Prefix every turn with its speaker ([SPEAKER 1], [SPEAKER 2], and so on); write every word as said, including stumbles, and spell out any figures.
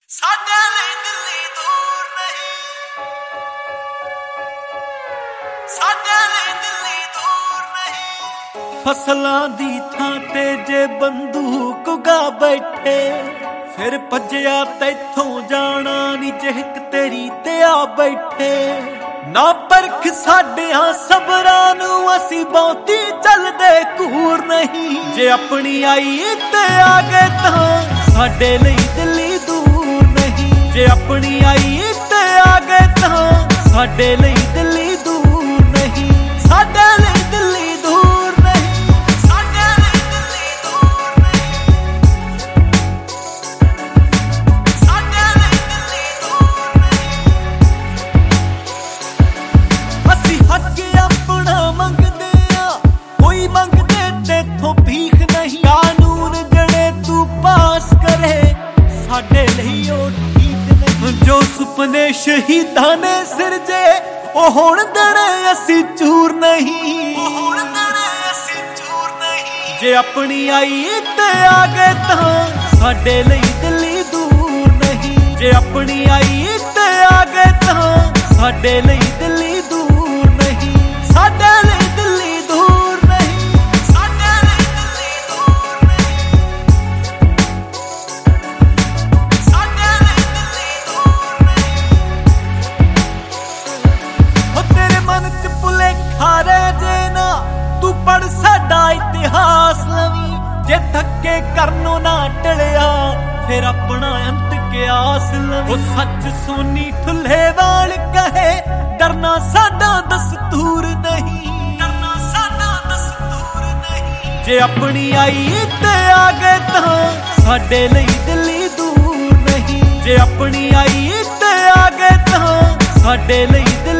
[SPEAKER 1] ਸਾਡੇ ਲਈ ਦਿੱਲੀ ਦੂਰ ਨਹੀਂ, ਸਾਡੇ ਲਈ ਦਿੱਲੀ ਦੂਰ ਨਹੀਂ। ਫਸਲਾਂ ਦੀ ਥਾਂ ਤੇ ਜੇ ਬੰਦੂਕ ਗਾ ਬੈਠੇ, ਫਿਰ ਭੱਜਿਆ ਤੈਥੋਂ ਜਾਣਾ ਨੀ ਜਿਹਕ ਤੇਰੀ ਤੇ ਆ ਬੈਠੇ। ਨਾ ਪਰਖ ਸਾਡਿਆਂ ਸਬਰਾਂ ਨੂੰ ਅਸੀਂ ਬਹੁਤੀ ਚੱਲਦੇ ਘੂਰ ਨਹੀਂ। ਜੇ ਆਪਣੀ ਆਈ ਤੇ ਆ ਗਏ ਤਾਂ ਸਾਡੇ ਲਈ ਦਿੱਲੀ ਦੂਰ ਨਹੀਂ। ਜੇ ਆਪਣੀ ਆਈ ਤੇ ਆ ਗਏ ਤਾਂ ਸਾਡੇ ਲਈ ਦਿੱਲੀ ਦੂਰ ਨਹੀਂ। ਸਾਡੇ ਲਈ ਦਿੱਲੀ ਦੂਰ ਨਹੀਂ, ਸਾਡੇ ਲਈ ਦਿੱਲੀ ਦੂਰ ਨਹੀਂ, ਸਾਡੇ ਲਈ ਦਿੱਲੀ ਦੂਰ ਨਹੀਂ। ਅਸੀਂ ਹੱਕ ਆਪਣਾ ਮੰਗਦੇ ਆ, ਕੋਈ ਮੰਗਦੇ ਤੇਥੋਂ ਭੀਖ ਨਹੀਂ। ਕਾਨੂੰਨ ਜਿਹੜੇ ਤੂੰ ਪਾਸ ਕਰੇ ਸਾਡੇ ਲਈ ਉਹ ਠੀਕ ਨਹੀਂ। ਜੋ ਸੁਪਨੇ ਸ਼ਹੀਦਾਂ ਨੇ ਸਿਰਜੇ ਉਹ ਹੁਣ ਦੇਣੇ ਅਸੀਂ ਚੂਰ ਨਹੀਂ, ਉਹ ਹੁਣ ਦੇਣੇ ਅਸੀਂ ਚੂਰ ਨਹੀਂ। ਜੇ ਆਪਣੀ ਆਈ ਤੇ ਆ ਗਏ ਤਾਂ ਸਾਡੇ ਲਈ ਦਿੱਲੀ ਦੂਰ ਨਹੀਂ। ਜੇ ਆਪਣੀ ਆਈ ਤੇ ਆ ਗਏ ਤਾਂ ਸਾਡੇ ਲਈ ਦਿੱਲੀ ਦੂਰ ਨਹੀਂ। ਸਾਡੇ ਲਈ ਦਿੱਲੀ ਦੂਰ ਨਹੀਂ, ਸਾਡੇ ਲਈ ਦਿੱਲੀ ਦੂਰ ਨਹੀਂ, ਸਾਡੇ ਲਈ ਦਿੱਲੀ ਦੂਰ ਨਹੀਂ। ਉਹ ਤੇਰੇ ਮਨ ਚ ਭੁਲੇਖਾ ਰਹਿ ਜੇ ਨਾ, ਤੂੰ ਪੜ ਸਾਡਾ ਇਤਿਹਾਸ ਲਵੀਂ। ਜੇ ਧੱਕੇ ਕਰਨੋਂ ਨਾ ਟਲਿਆ ਫਿਰ ਆਪਣਾ ਅੰਤ ਕਿਆਸ ਲਵੀਂ। ਉਹ ਸੱਚ ਸੋਨੀ ਠੁੱਲੇਵਾਲ ਕਹੇ ਡਰਨਾ ਸਾਡਾ ਦਸਤੂਰ ਨਹੀਂ, ਡਰਨਾ ਸਾਡਾ ਦਸਤੂਰ ਨਹੀਂ। ਜੇ ਆਪਣੀ ਆਈ ਤੇ ਆ ਗਏ ਤਾਂ ਸਾਡੇ ਲਈ ਦਿੱਲੀ ਦੂਰ ਨਹੀਂ। ਜੇ ਆਪਣੀ ਆਈ ਤੇ ਆ ਗਏ ਤਾਂ ਸਾਡੇ ਲਈ ਦਿੱਲੀ